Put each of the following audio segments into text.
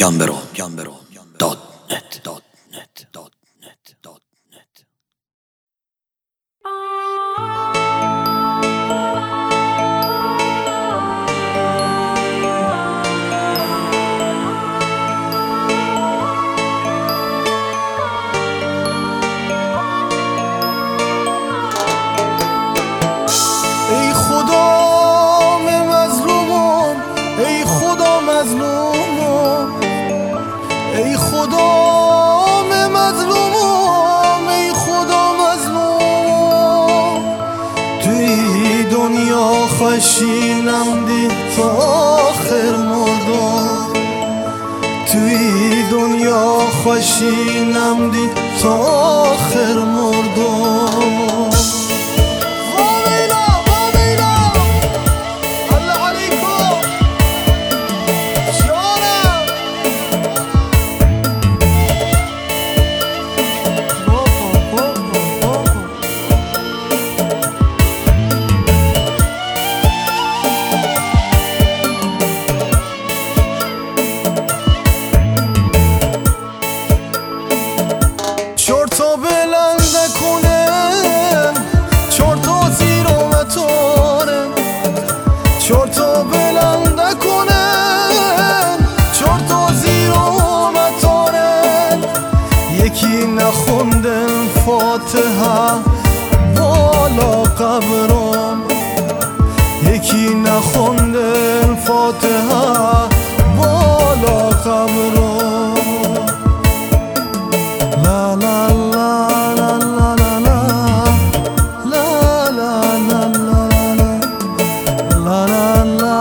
ای خدا مظلومم، ای خدا مظلومم، ای خدا مظلومم، ای خدا مظلومم. توی دنیا خوشینم دی تا آخر مردم، توی دنیا خوشینم دی تا آخر مردم. چرتا بلنده کنن، چرتا زیر متارن، چرتا بلنده کنن، چرتا زیر متارن. یکی نخوندن فاتحه بالا قبرم، یکی نخوندن فاتحه بالا قبرم. La la la la la la la la la la la la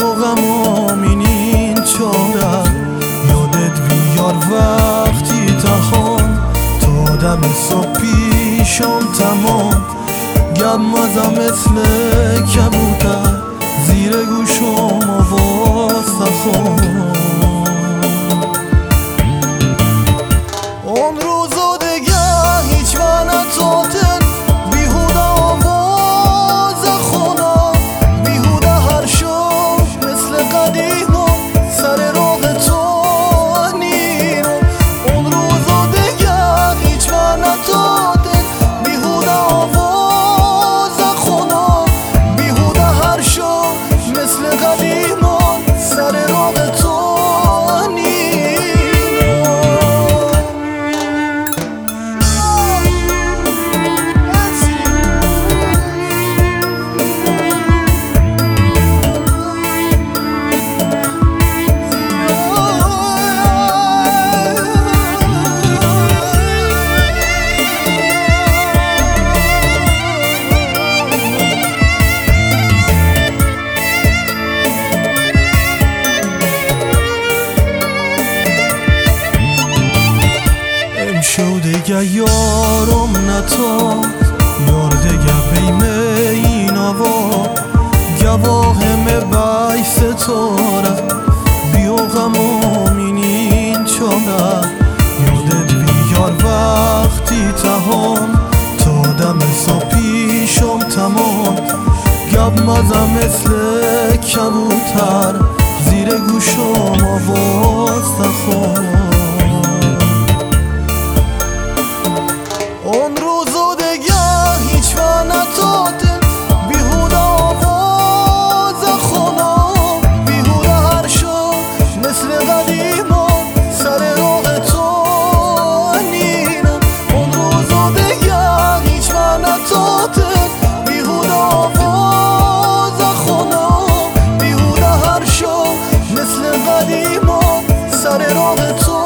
و غم این چاره یادت بیار وقتی تهان تا دم صبح پیشم تمام گم مزم مثل کبوتر زیر گوشم آواز تخون اون روزو دیگه هیچ نتاتن بیهوده آواز خونه بیهوده هر شو مثل قدیما سر راه تو نینم اون روزو دیگه هیچ نتاتن بیهوده آواز خونه بیهوده هر شو مثل قدیما سر راه تو شو دیگه یارم نتا یار دیگه بیم این آوا گواهم بای ستاره بیو غمام این چاره یادت بیار وقتی تهان تا دم صبح پیشم تمام گب مزم مثل کبوتر زیر گوشم آواز تخون اون روزو دیگه هیچ نتاتن بیهوده آواز خونه بیهوده هر شو مثل قدیما سر راه تو نینم اون روزو دیگه هیچ نتاتن بیهوده آواز خونه بیهوده هر شو مثل قدیما سر راه تو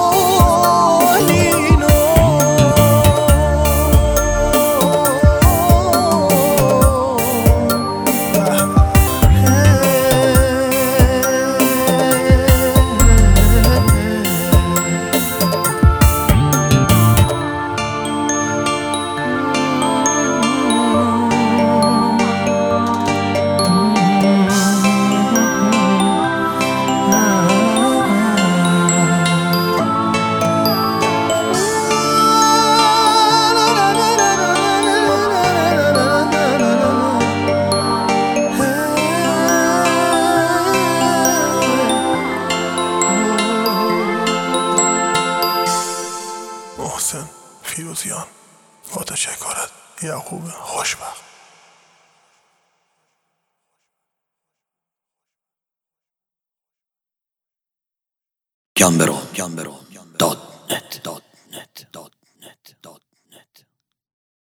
محسن فیروزیان با تشکرت یعقوب خوشبخت Gambero.dot